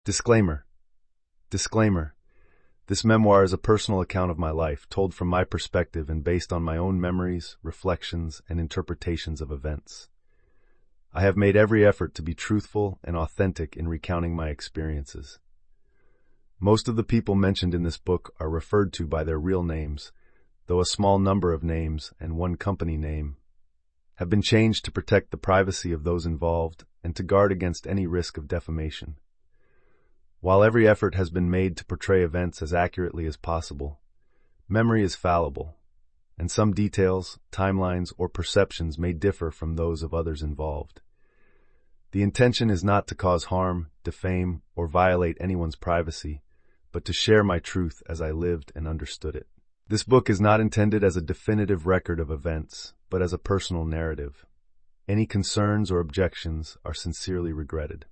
Disclaimer. Disclaimer. This memoir is a personal account of my life, told from my perspective and based on my own memories, reflections, and interpretations of events. I have made every effort to be truthful and authentic in recounting my experiences. Most of the people mentioned in this book are referred to by their real names, though a small number of names and one company name have been changed to protect the privacy of those involved and to guard against any risk of defamation. While every effort has been made to portray events as accurately as possible, memory is fallible, and some details, timelines, or perceptions may differ from those of others involved. The intention is not to cause harm, defame, or violate anyone's privacy, but to share my truth as I lived and understood it. This book is not intended as a definitive record of events, but as a personal narrative. Any concerns or objections are sincerely regretted.